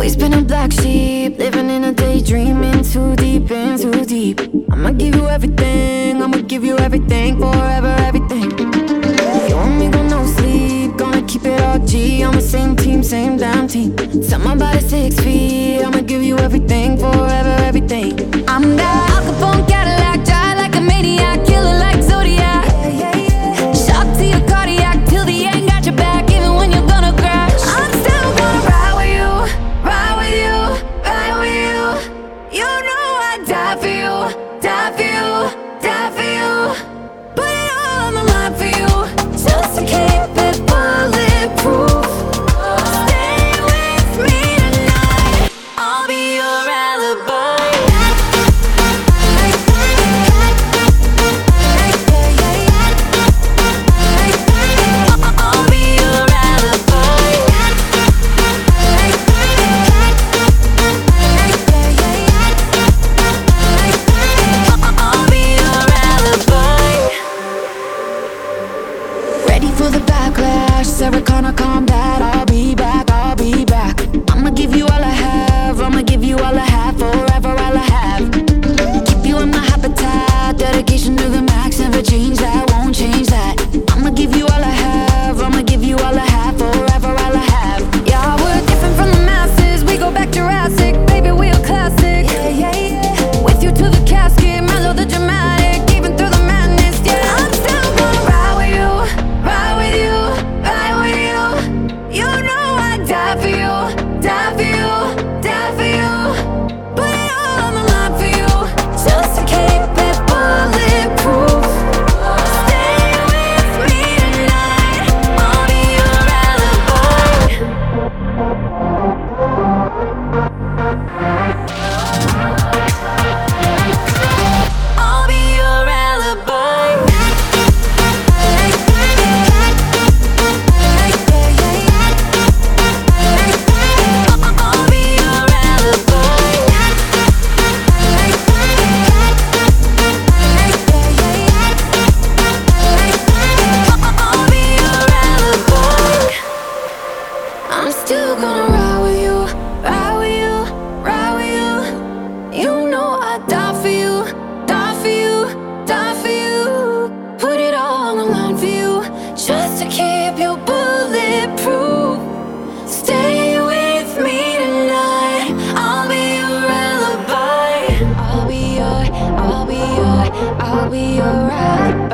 Always been a black sheep, living in a daydream, in too deep, in too deep. I'ma give you everything, I'ma give you everything, forever everything. You and me gon' no sleep, gonna keep it all G. On the same team, same damn team. Tell my body 6 feet, I'ma give you everything, forever everything. I'm that Al Capone Cadillac, die like a maniac, killer like Zodiac. Shock to your cardiac, till the end, got your back, even when you're gonna crash. I'm still gonna ride with you, ride with you, ride with you. You know I'd die for you, die for you, die for you. Put it all on the line for you, just to keep it bulletproof. Stay with me tonight, I'll be your alibi. I'll be your alibi. I'll be your alibi. Ready for the backlash, Sarah Connor combat. I'll be back, I'll be back. I'ma give you all I have, I'ma give you all I have, forever all I have. Keep you in my habitat, dedication to the max, never change that, won't change that. I'ma give you all I have, I'ma give you all I have, forever all I have. Yeah, we're different from the masses, we go back Jurassic, baby, we a classic. With you to the casket, mellow the dramatic, even through the madness, yeah. I'm still gonna ride with you, ride with you, ride with you. You know I'd die for you, die for you, die for you. Put it all on the line for you, just to keep it bulletproof. Stay with me tonight, I'll be your alibi. I'll be your alibi. I'll be your alibi. I'll be your alibi. I'm still gonna ride with you, ride with you, ride with you. You know I'd die for you, die for you, die for you. Put it all on the line for you, just to keep you bulletproof. Stay with me tonight, I'll be your alibi. I'll be your, I'll be your, I'll be your alibi.